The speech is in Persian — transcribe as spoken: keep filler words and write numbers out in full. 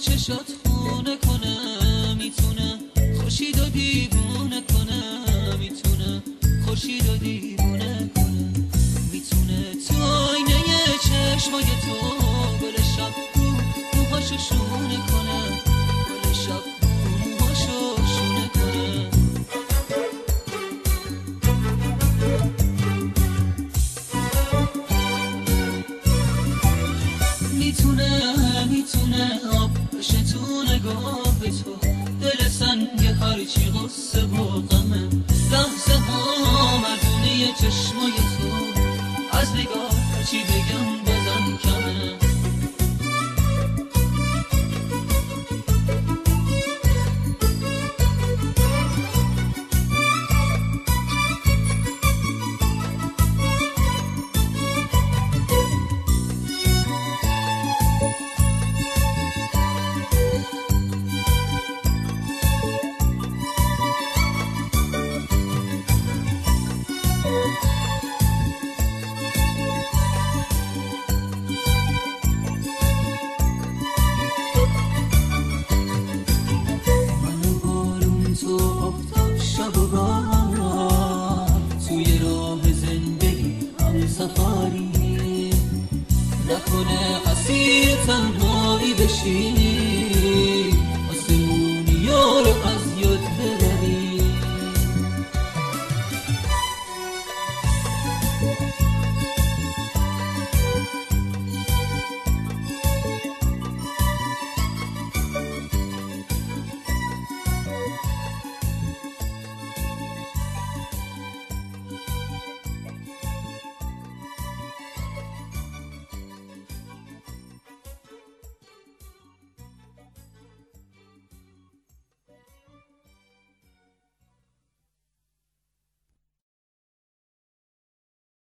چشات خونه کنه، میتونه خورشید و دیوونه کنه، میتونه خورشید و دیوونه کنه، میتونه تو آینه چشمای تو گل شب رو موهاشو شونه کنه، گل شب رو موهاشو شونه کنه. میتونه میتونه آب بشه تو نگاه تو، دل سنگ هرچی غصه و غمه، لحظه ها مردونه چشمای تو، از نگاه چی بگم بازم کمه. شب و بهار توی راه زندگی هم سفری، نکنه اسیر تنهایی بشی، آسمونی یارو از